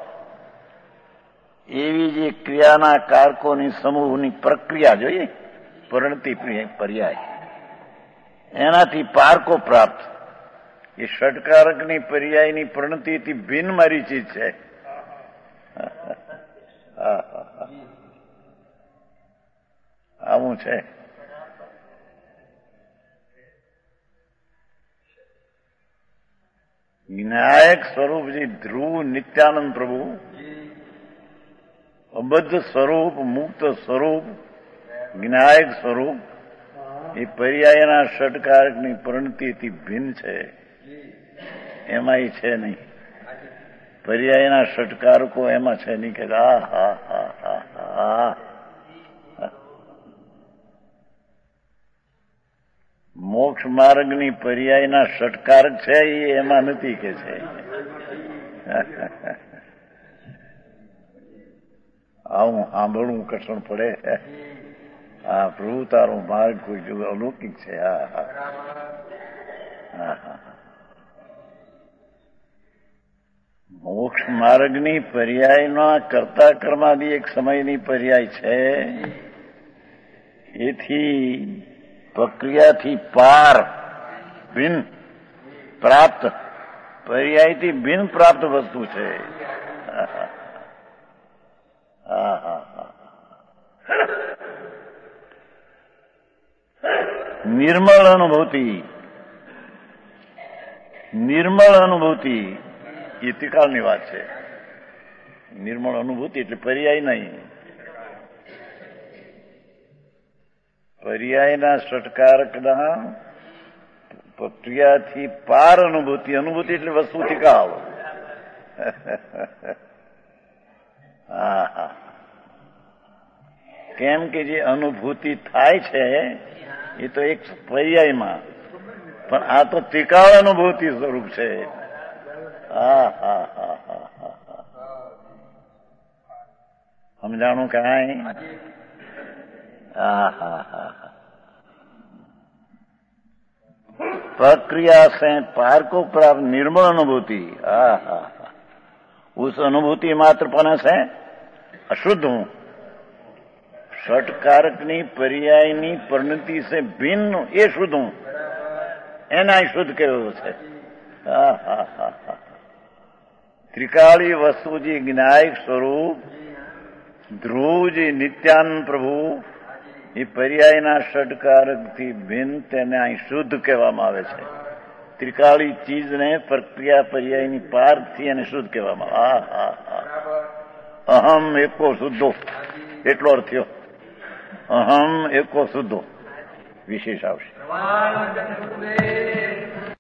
એવી જે ક્રિયાના કારકોની સમૂહની પ્રક્રિયા જોઈએ, પરિણતિ પર્યાય, એનાથી પારકો પ્રાપ્ત એ ષટકારકની પર્યાયની પરિણતિથી ભિન્ન મારી ચીજ છે. આવું છે. વિનાયક સ્વરૂપજી ધ્રુવ નિત્યાનંદ પ્રભુ, અબદ્ધ સ્વરૂપ, મુક્ત સ્વરૂપ, વિનાયક સ્વરૂપ એ પર્યાયના ષટકારકની પરિણતિથી ભિન્ન છે. એમાં એ છે નહીં. પર્યાયના ષટકારકો એમાં છે નહીં કે મોક્ષ માર્ગની પર્યાયના ષટકારક છે એ એમાં નથી કે છે. આવું સાંભળવું કઠણ પડે. હા પ્રભુ તારો માર્ગ કોઈ જો અલૌકિક છે. મોક્ષ માર્ગની પર્યાયના કરતા કર્માદી એક સમયની પર્યાય છે. એથી પ્રક્રિયાથી પાર ભિન્ન પ્રાપ્ત, પર્યાયથી ભિન્ન પ્રાપ્ત વસ્તુ છે. નિર્મળ અનુભૂતિ, નિર્મળ અનુભૂતિ એ ત્રિકાળની વાત છે. નિર્મળ અનુભૂતિ એટલે પર્યાય નહીં. પર્યાયના ષટકારકના પ્રક્રિયાથી પાર અનુભૂતિ, અનુભૂતિ એટલે વસ્તુ ત્રિકાળ. કેમ કે જે અનુભૂતિ થાય છે એ તો એક પર્યાયમાં, પણ આ તો ત્રિકાળ અનુભૂતિ સ્વરૂપ છે. સમજાણું કાંઈ? प्रक्रिया से पार को प्राप्त निर्मल अनुभूति, उस अनुभूति मात्र पना से अशुद्ध हूं. षटकारकनी पर्यायनी परिणति से भिन्न ये शुद्ध हूं, एना शुद्ध कहो छे. त्रिकाली वस्तुजी ज्ञायक स्वरूप, ध्रुवजी नित्यानंद प्रभु, એ પર્યાયના ષડકારકથી ભિન્ન તેને અહીં શુદ્ધ કહેવામાં આવે છે. ત્રિકાળી ચીજને પ્રક્રિયા પર્યાયની પારથી એને શુદ્ધ કહેવામાં આવે. અહમ એકો શુદ્ધો એટલો અર્થ થયો. અહમ એકો શુદ્ધો વિશેષ આવશે.